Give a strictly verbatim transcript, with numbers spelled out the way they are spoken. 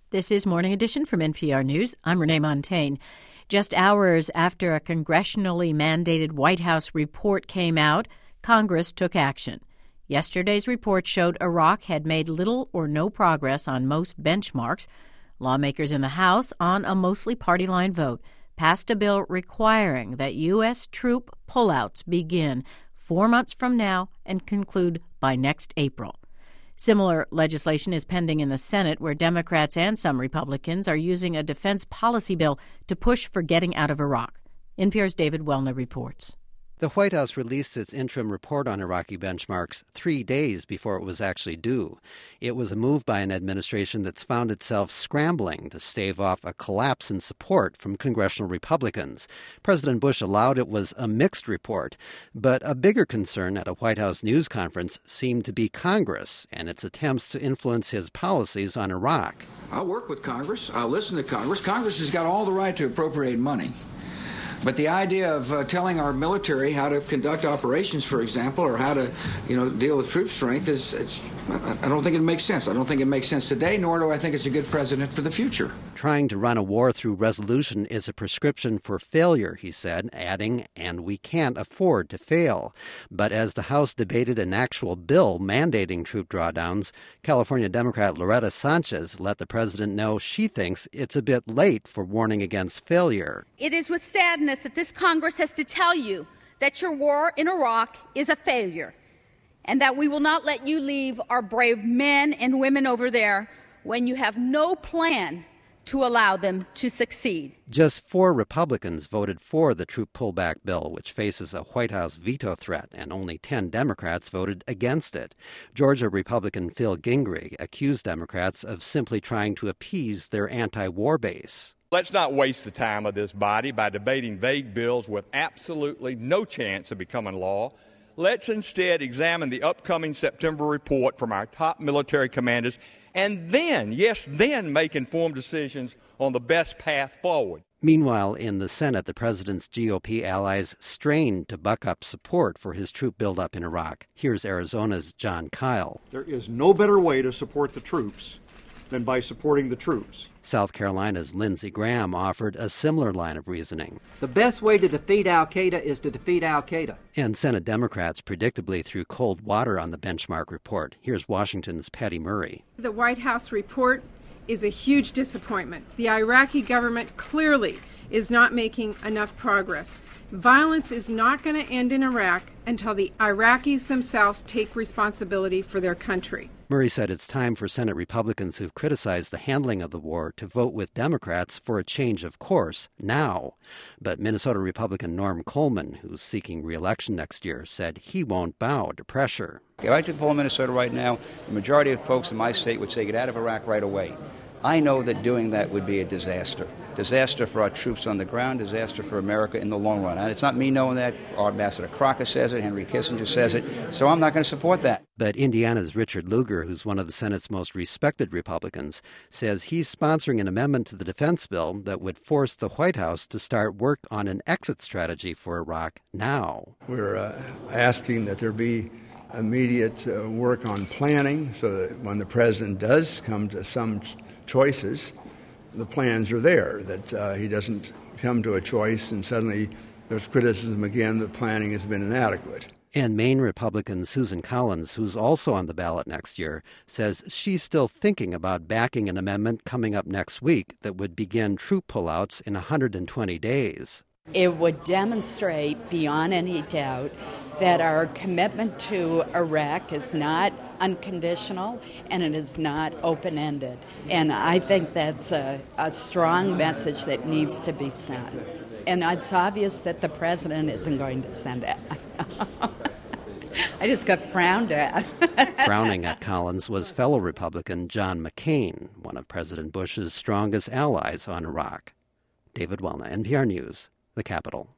This is Morning Edition from N P R News. I'm Renee Montaigne. Just hours after a congressionally mandated White House report came out, Congress took action. Yesterday's report showed Iraq had made little or no progress on most benchmarks. Lawmakers in the House, on a mostly party-line vote, passed a bill requiring that U S troop pullouts begin four months from now and conclude by next April. Similar legislation is pending in the Senate, where Democrats and some Republicans are using a defense policy bill to push for getting out of Iraq. N P R's David Welna reports. The White House released its interim report on Iraqi benchmarks three days before it was actually due. It was a move by an administration that's found itself scrambling to stave off a collapse in support from congressional Republicans. President Bush allowed it was a mixed report, but a bigger concern at a White House news conference seemed to be Congress and its attempts to influence his policies on Iraq. I'll work with Congress. I'll listen to Congress. Congress has got all the right to appropriate money. But the idea of uh, telling our military how to conduct operations, for example, or how to, you know, deal with troop strength is, it's, I don't think it makes sense. I don't think it makes sense today, nor do I think it's a good precedent for the future. Trying to run a war through resolution is a prescription for failure, he said, adding, and we can't afford to fail. But as the House debated an actual bill mandating troop drawdowns, California Democrat Loretta Sanchez let the president know she thinks it's a bit late for warning against failure. It is with sadness that this Congress has to tell you that your war in Iraq is a failure and that we will not let you leave our brave men and women over there when you have no plan to allow them to succeed. Just four Republicans voted for the troop pullback bill, which faces a White House veto threat, and only ten Democrats voted against it. Georgia Republican Phil Gingrich accused Democrats of simply trying to appease their anti-war base. Let's not waste the time of this body by debating vague bills with absolutely no chance of becoming law. Let's instead examine the upcoming September report from our top military commanders and then, yes, then make informed decisions on the best path forward. Meanwhile, in the Senate, the president's G O P allies strained to buck up support for his troop buildup in Iraq. Here's Arizona's John Kyle. There is no better way to support the troops than by supporting the troops. South Carolina's Lindsey Graham offered a similar line of reasoning. The best way to defeat al-Qaeda is to defeat al-Qaeda. And Senate Democrats predictably threw cold water on the benchmark report. Here's Washington's Patty Murray. The White House report is a huge disappointment. The Iraqi government clearly is not making enough progress. Violence is not going to end in Iraq until the Iraqis themselves take responsibility for their country. Murray said it's time for Senate Republicans who've criticized the handling of the war to vote with Democrats for a change of course now. But Minnesota Republican Norm Coleman, who's seeking re-election next year, said he won't bow to pressure. If I took a poll in Minnesota right now, the majority of folks in my state would say get out of Iraq right away. I know that doing that would be a disaster. Disaster for our troops on the ground, disaster for America in the long run. And it's not me knowing that. Our Ambassador Crocker says it, Henry Kissinger says it, so I'm not going to support that. But Indiana's Richard Lugar, who's one of the Senate's most respected Republicans, says he's sponsoring an amendment to the defense bill that would force the White House to start work on an exit strategy for Iraq now. We're uh, asking that there be immediate uh, work on planning so that when the president does come to some ch- choices, the plans are there, that uh, he doesn't come to a choice and suddenly there's criticism again that planning has been inadequate. And Maine Republican Susan Collins, who's also on the ballot next year, says she's still thinking about backing an amendment coming up next week that would begin troop pullouts in one hundred twenty days. It would demonstrate beyond any doubt that our commitment to Iraq is not unconditional and it is not open-ended. And I think that's a, a strong message that needs to be sent. And it's obvious that the president isn't going to send it. I just got frowned at. Frowning at Collins was fellow Republican John McCain, one of President Bush's strongest allies on Iraq. David Welna, N P R News, the Capitol.